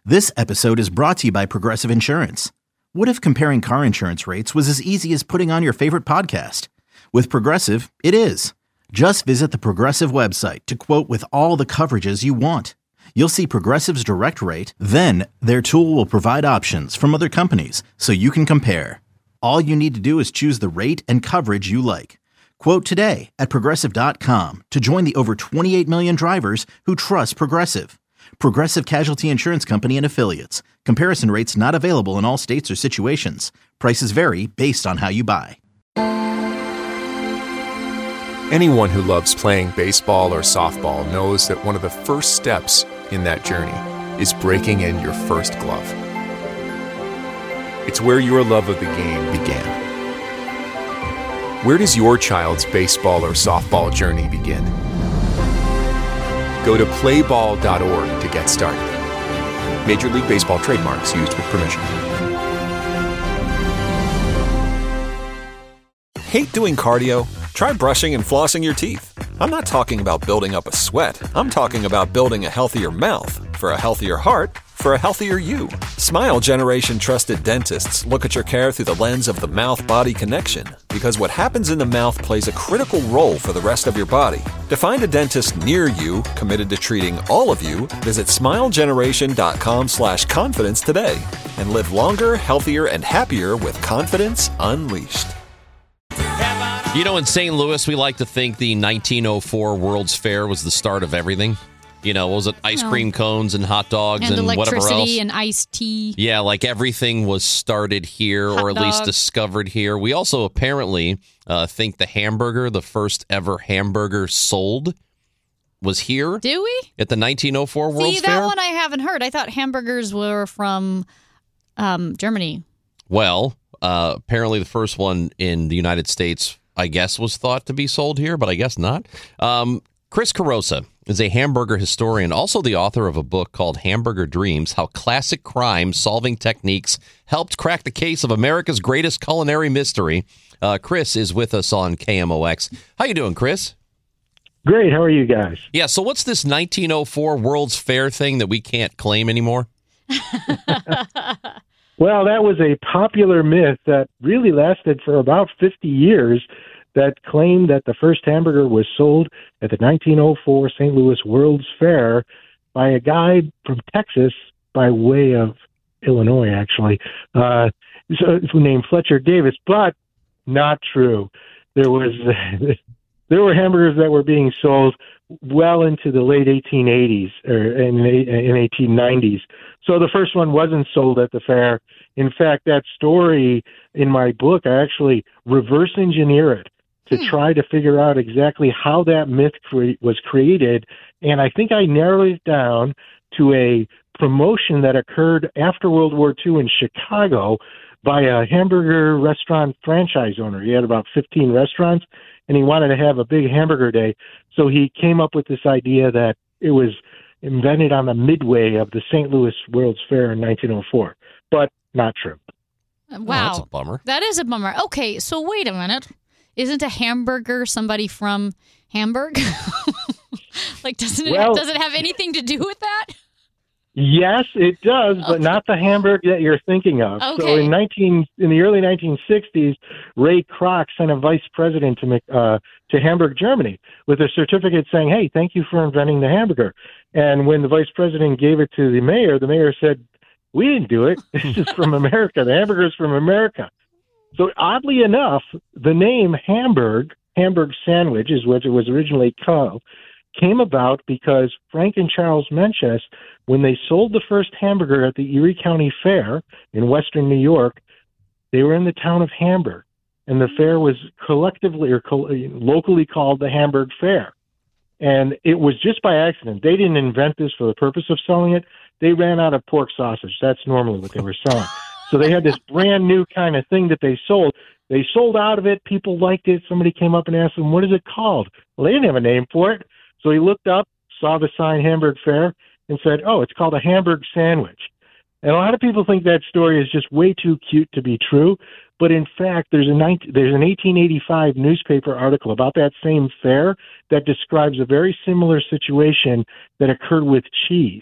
This episode is brought to you by Progressive Insurance. What if comparing car insurance rates was as easy as putting on your favorite podcast? With Progressive, it is. Just visit the Progressive website to quote with all the coverages you want. You'll see Progressive's direct rate, then their tool will provide options from other companies so you can compare. All you need to do is choose the rate and coverage you like. Quote today at Progressive.com to join the over 28 million drivers who trust Progressive. Progressive Casualty Insurance Company and Affiliates. Comparison rates not available in all states or situations. Prices vary based on how you buy. Anyone who loves playing baseball or softball knows that one of the first steps in that journey is breaking in your first glove. It's where your love of the game began. Where does your child's baseball or softball journey begin? Go to playball.org to get started. Major League Baseball trademarks used with permission. Hate doing cardio? Try brushing and flossing your teeth. I'm not talking about building up a sweat. I'm talking about building a healthier mouth for a healthier heart for a healthier you. Smile Generation trusted dentists look at your care through the lens of the mouth-body connection, because what happens in the mouth plays a critical role for the rest of your body. To find a dentist near you committed to treating all of you, visit smilegeneration.com/confidence today and live longer, healthier, and happier with confidence unleashed. You know, in St. Louis, we like to think the 1904 World's Fair was the start of everything. You know, what was it? Ice cream cones and hot dogs and whatever else. Electricity and iced tea. Yeah, like everything was started here or at least discovered here. We also apparently think the hamburger, the first ever hamburger sold, was here. Do we? At the 1904 World's Fair? See, that one I haven't heard. I thought hamburgers were from Germany. Well, apparently the first one in the United States, I guess, was thought to be sold here, but I guess not. Chris Carosa is a hamburger historian, also the author of a book called Hamburger Dreams, How Classic Crime-Solving Techniques Helped Crack the Case of America's Greatest Culinary Mystery. Chris is with us on KMOX. How you doing, Chris? Great. How are you guys? Yeah, so what's this 1904 World's Fair thing that we can't claim anymore? Well, that was a popular myth that really lasted for about 50 years that claimed that the first hamburger was sold at the 1904 St. Louis World's Fair by a guy from Texas by way of Illinois, actually, named Fletcher Davis, but not true. There were hamburgers that were being sold well into the late 1880s or in 1890s. So the first one wasn't sold at the fair. In fact, that story in my book, I actually reverse engineer it to try to figure out exactly how that myth was created. And I think I narrowed it down to a promotion that occurred after World War II in Chicago by a hamburger restaurant franchise owner. He had about 15 restaurants, and he wanted to have a big hamburger day. So he came up with this idea that it was invented on the midway of the St. Louis World's Fair in 1904, but not true. Wow. Oh, that's a bummer. That is a bummer. Okay, so wait a minute. Isn't a hamburger somebody from Hamburg? Does it have anything to do with that? Yes, it does, but not the Hamburg that you're thinking of. Okay. So in the early 1960s, Ray Kroc sent a vice president to Hamburg, Germany, with a certificate saying, "Hey, thank you for inventing the hamburger." And when the vice president gave it to the mayor said, "We didn't do it. This is from America. The hamburger is from America." So oddly enough, the name Hamburg sandwich is what it was originally called, came about because Frank and Charles Menches, when they sold the first hamburger at the Erie County Fair in western New York, they were in the town of Hamburg, and the fair was collectively or locally called the Hamburg Fair. And it was just by accident. They didn't invent this for the purpose of selling it. They ran out of pork sausage. That's normally what they were selling. So they had this brand new kind of thing that they sold. They sold out of it. People liked it. Somebody came up and asked them, "What is it called?" Well, they didn't have a name for it. So he looked up, saw the sign Hamburg Fair, and said, "Oh, it's called a Hamburg sandwich." And a lot of people think that story is just way too cute to be true. But in fact, there's an 1885 newspaper article about that same fair that describes a very similar situation that occurred with cheese.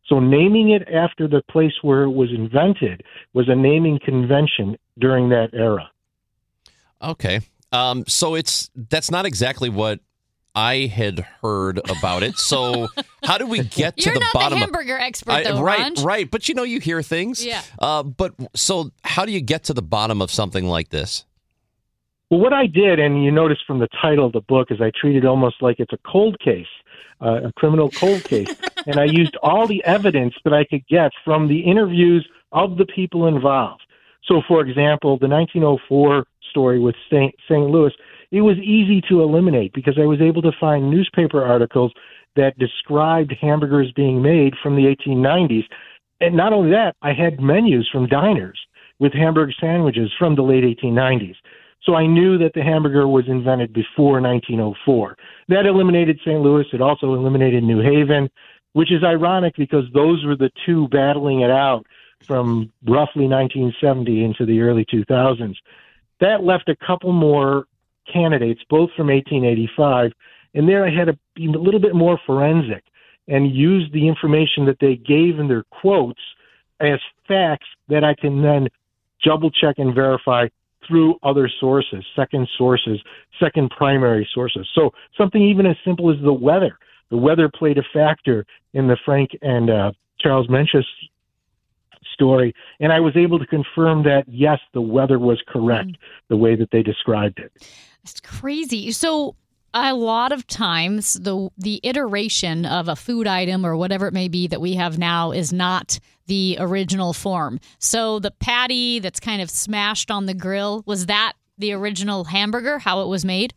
So naming it after the place where it was invented was a naming convention during that era. Okay. So that's not exactly what I had heard about it. So how do we get to the bottom? You're not the hamburger expert, though, right, right. But you hear things. Yeah. But so how do you get to the bottom of something like this? Well, what I did, and you notice from the title of the book, is I treated it almost like it's a cold case, a criminal cold case. And I used all the evidence that I could get from the interviews of the people involved. So, for example, the 1904 story with St. Louis, it was easy to eliminate because I was able to find newspaper articles that described hamburgers being made from the 1890s. And not only that, I had menus from diners with hamburger sandwiches from the late 1890s. So I knew that the hamburger was invented before 1904. That eliminated St. Louis. It also eliminated New Haven, which is ironic because those were the two battling it out from roughly 1970 into the early 2000s. That left a couple more candidates, both from 1885, and there I had to be a little bit more forensic and use the information that they gave in their quotes as facts that I can then double check and verify through other sources, second primary sources. So something even as simple as the weather. The weather played a factor in the Frank and Charles Mencius story, and I was able to confirm that, yes, the weather was correct, the way that they described it. It's crazy. So a lot of times the iteration of a food item or whatever it may be that we have now is not the original form. So the patty that's kind of smashed on the grill, was that the original hamburger, how it was made?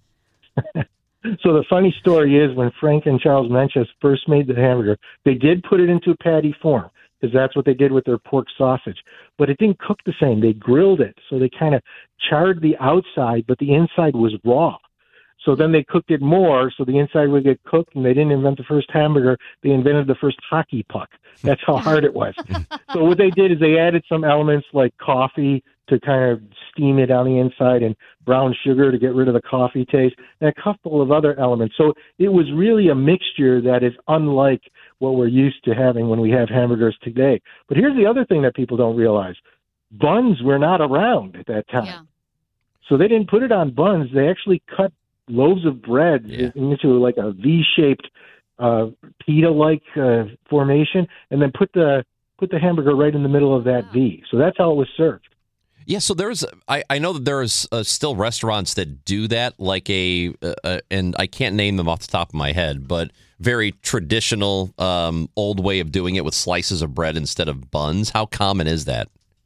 So the funny story is when Frank and Charles Mencius first made the hamburger, they did put it into a patty form because that's what they did with their pork sausage. But it didn't cook the same. They grilled it. So they kind of charred the outside, but the inside was raw. So then they cooked it more, so the inside would get cooked, and they didn't invent the first hamburger. They invented the first hockey puck. That's how hard it was. So what they did is they added some elements like coffee to kind of steam it on the inside and brown sugar to get rid of the coffee taste, and a couple of other elements. So it was really a mixture that is unlike what we're used to having when we have hamburgers today. But here's the other thing that people don't realize. Buns were not around at that time. Yeah. So they didn't put it on buns. They actually cut loaves of bread into like a V-shaped pita-like formation, and then put the hamburger right in the middle of that V. So that's how it was served. Yeah, so I know that there's still restaurants that do that, like and I can't name them off the top of my head, but very traditional old way of doing it with slices of bread instead of buns. How common is that?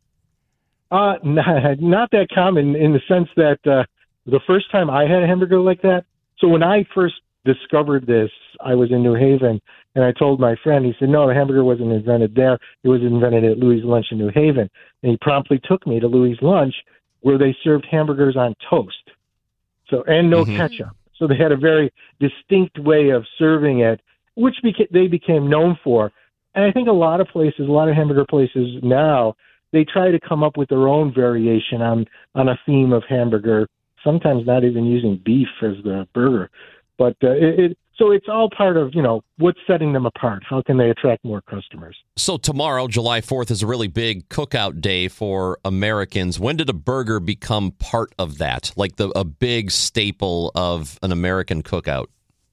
Not that common in the sense that the first time I had a hamburger like that, so when I first discovered this, I was in New Haven, and I told my friend, he said, no, the hamburger wasn't invented there. It was invented at Louis' Lunch in New Haven. And he promptly took me to Louis' Lunch, where they served hamburgers on toast, and no ketchup. So they had a very distinct way of serving it, which they became known for. And I think a lot of hamburger places now, they try to come up with their own variation on a theme of hamburger, sometimes not even using beef as the burger. But so it's all part of, what's setting them apart. How can they attract more customers? So tomorrow, July 4th, is a really big cookout day for Americans. When did a burger become part of that, like a big staple of an American cookout?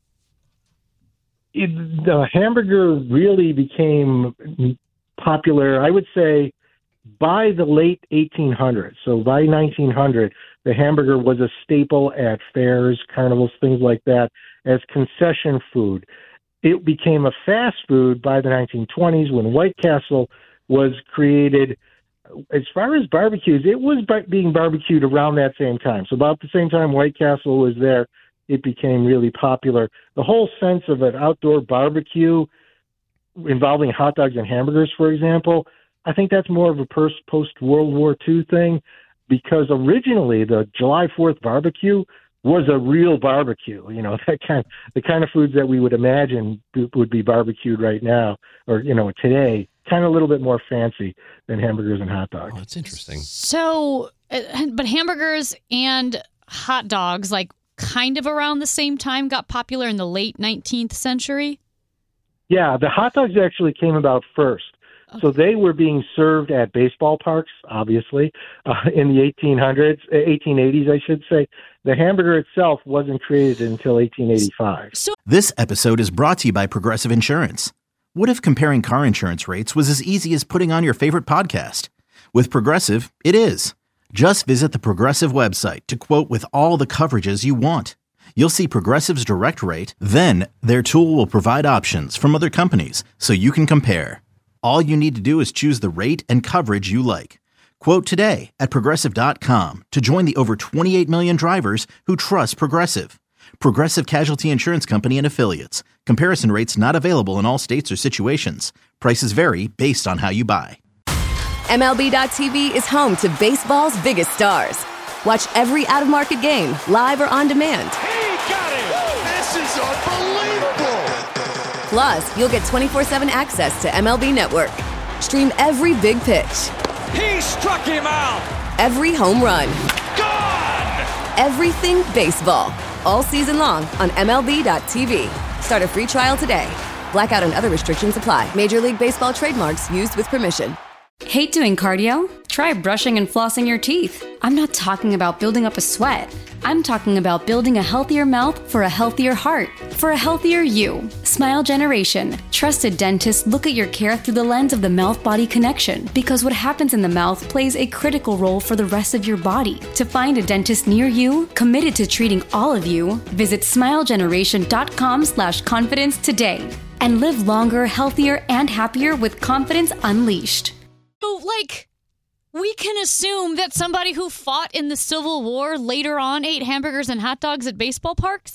The hamburger really became popular, I would say, by the late 1800s. So by 1900, the hamburger was a staple at fairs, carnivals, things like that, as concession food. It became a fast food by the 1920s when White Castle was created. As far as barbecues, it was being barbecued around that same time. So about the same time White Castle was there, it became really popular. The whole sense of an outdoor barbecue involving hot dogs and hamburgers, for example, I think that's more of a post-World War II thing, because originally the July 4th barbecue was a real barbecue. The kind of foods that we would imagine would be barbecued right now or, today, kind of a little bit more fancy than hamburgers and hot dogs. Oh, that's interesting. So, but hamburgers and hot dogs, like kind of around the same time, got popular in the late 19th century? Yeah, the hot dogs actually came about first. So they were being served at baseball parks, obviously, in the 1880s, I should say. The hamburger itself wasn't created until 1885. This episode is brought to you by Progressive Insurance. What if comparing car insurance rates was as easy as putting on your favorite podcast? With Progressive, it is. Just visit the Progressive website to quote with all the coverages you want. You'll see Progressive's direct rate, then their tool will provide options from other companies so you can compare. All you need to do is choose the rate and coverage you like. Quote today at Progressive.com to join the over 28 million drivers who trust Progressive. Progressive Casualty Insurance Company and Affiliates. Comparison rates not available in all states or situations. Prices vary based on how you buy. MLB.tv is home to baseball's biggest stars. Watch every out-of-market game, live or on demand. He got it! This is unbelievable! Plus, you'll get 24/7 access to MLB Network. Stream every big pitch. He struck him out! Every home run. Gone! Everything baseball. All season long on MLB.tv. Start a free trial today. Blackout and other restrictions apply. Major League Baseball trademarks used with permission. Hate doing cardio? Try brushing and flossing your teeth. I'm not talking about building up a sweat. I'm talking about building a healthier mouth for a healthier heart, for a healthier you. Smile Generation. Trusted dentists look at your care through the lens of the mouth-body connection, because what happens in the mouth plays a critical role for the rest of your body. To find a dentist near you, committed to treating all of you, visit smilegeneration.com/confidence today and live longer, healthier, and happier with confidence unleashed. So, we can assume that somebody who fought in the Civil War later on ate hamburgers and hot dogs at baseball parks?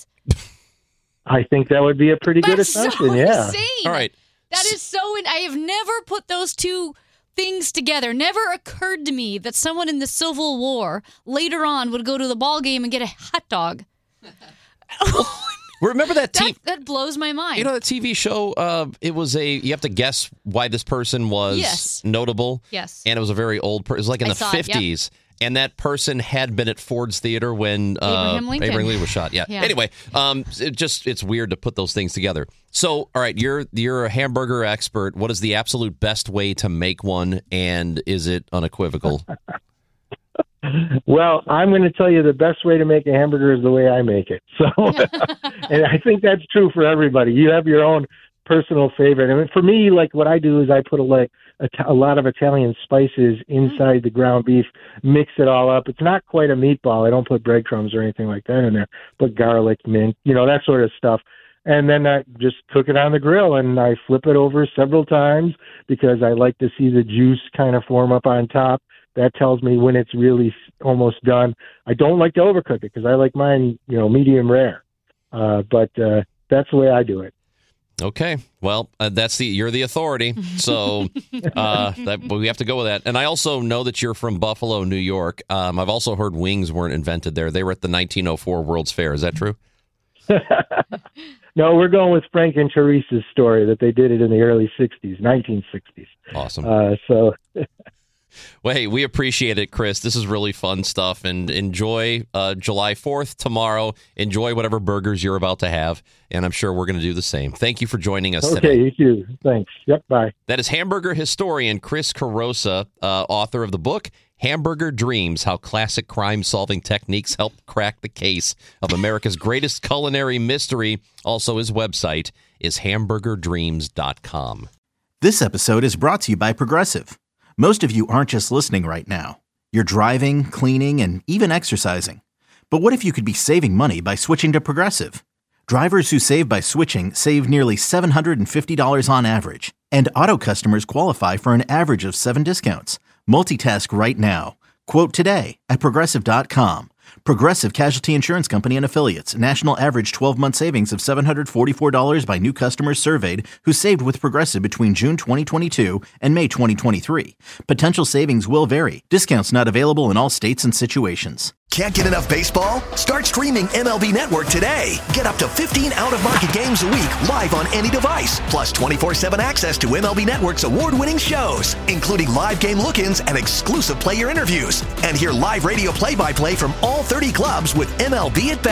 I think that would be a pretty good assumption, yeah. Insane. All right. That is so... I have never put those two things together. Never occurred to me that someone in the Civil War later on would go to the ball game and get a hot dog. Remember that that blows my mind. You know that TV show? It was you have to guess why this person was notable. Yes. And it was a very old person. It was like in the 50s. Yep. And that person had been at Ford's Theater when Abraham Lincoln was shot. Yeah. Anyway, it's weird to put those things together. So, all right, you're a hamburger expert. What is the absolute best way to make one, and is it unequivocal? Well, I'm going to tell you the best way to make a hamburger is the way I make it. So, and I think that's true for everybody. You have your own personal favorite. I mean, for me, what I do is I put a lot of Italian spices inside the ground beef, mix it all up. It's not quite a meatball. I don't put breadcrumbs or anything like that in there. Put garlic, mint, that sort of stuff. And then I just cook it on the grill, and I flip it over several times because I like to see the juice kind of form up on top. That tells me when it's really almost done. I don't like to overcook it because I like mine, medium rare. But that's the way I do it. Okay. Well, you're the authority. So we have to go with that. And I also know that you're from Buffalo, New York. I've also heard wings weren't invented there. They were at the 1904 World's Fair. Is that true? No, we're going with Frank and Teresa's story that they did it in the early 60s, 1960s. Awesome. Well, hey, we appreciate it, Chris. This is really fun stuff, and enjoy July 4th tomorrow. Enjoy whatever burgers you're about to have, and I'm sure we're going to do the same. Thank you for joining us today. Okay, you too. Thanks. Yep, bye. That is hamburger historian Chris Carosa, author of the book Hamburger Dreams, How Classic Crime-Solving Techniques Help Crack the Case of America's Greatest Culinary Mystery. Also, his website is hamburgerdreams.com. This episode is brought to you by Progressive. Most of you aren't just listening right now. You're driving, cleaning, and even exercising. But what if you could be saving money by switching to Progressive? Drivers who save by switching save nearly $750 on average. And auto customers qualify for an average of 7 discounts. Multitask right now. Quote today at Progressive.com. Progressive Casualty Insurance Company and Affiliates. National average 12-month savings of $744 by new customers surveyed who saved with Progressive between June 2022 and May 2023. Potential savings will vary. Discounts not available in all states and situations. Can't get enough baseball? Start streaming MLB Network today. Get up to 15 out-of-market games a week live on any device. Plus 24/7 access to MLB Network's award-winning shows, including live game look-ins and exclusive player interviews. And hear live radio play-by-play from all 30 clubs with MLB at Bat.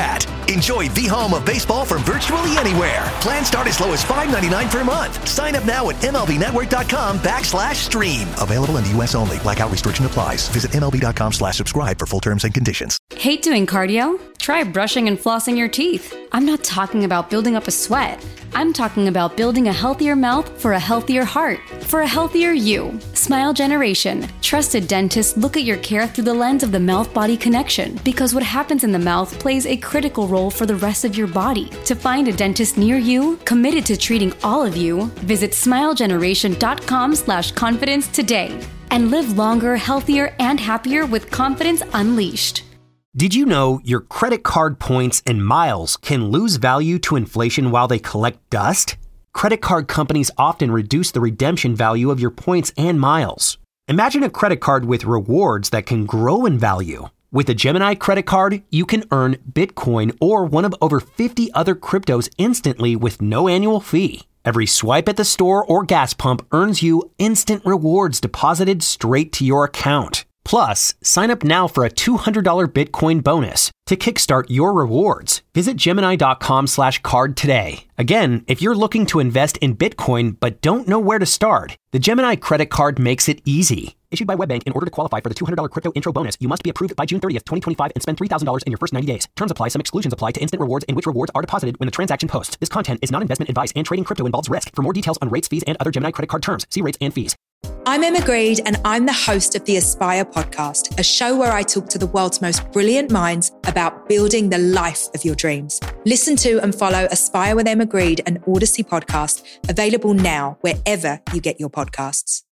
Enjoy the home of baseball from virtually anywhere. Plans start as low as $5.99 per month. Sign up now at MLBnetwork.com/stream. Available in the U.S. only. Blackout restriction applies. Visit MLB.com/subscribe for full terms and conditions. Hate doing cardio? Try brushing and flossing your teeth. I'm not talking about building up a sweat. I'm talking about building a healthier mouth for a healthier heart, for a healthier you. Smile Generation. Trusted dentists look at your care through the lens of the mouth-body connection, because what happens in the mouth plays a critical role for the rest of your body. To find a dentist near you, committed to treating all of you, visit smilegeneration.com/confidence today and live longer, healthier, and happier with confidence unleashed. Did you know your credit card points and miles can lose value to inflation while they collect dust? Credit card companies often reduce the redemption value of your points and miles. Imagine a credit card with rewards that can grow in value. With a Gemini credit card, you can earn Bitcoin or one of over 50 other cryptos instantly with no annual fee. Every swipe at the store or gas pump earns you instant rewards deposited straight to your account. Plus, sign up now for a $200 Bitcoin bonus to kickstart your rewards. Visit Gemini.com/card today. Again, if you're looking to invest in Bitcoin but don't know where to start, the Gemini credit card makes it easy. Issued by WebBank, in order to qualify for the $200 crypto intro bonus, you must be approved by June 30th, 2025 and spend $3,000 in your first 90 days. Terms apply. Some exclusions apply to instant rewards in which rewards are deposited when the transaction posts. This content is not investment advice, and trading crypto involves risk. For more details on rates, fees, and other Gemini credit card terms, see rates and fees. I'm Emma Greed, and I'm the host of the Aspire podcast, a show where I talk to the world's most brilliant minds about building the life of your dreams. Listen to and follow Aspire with Emma Greed, an Odyssey podcast, available now wherever you get your podcasts.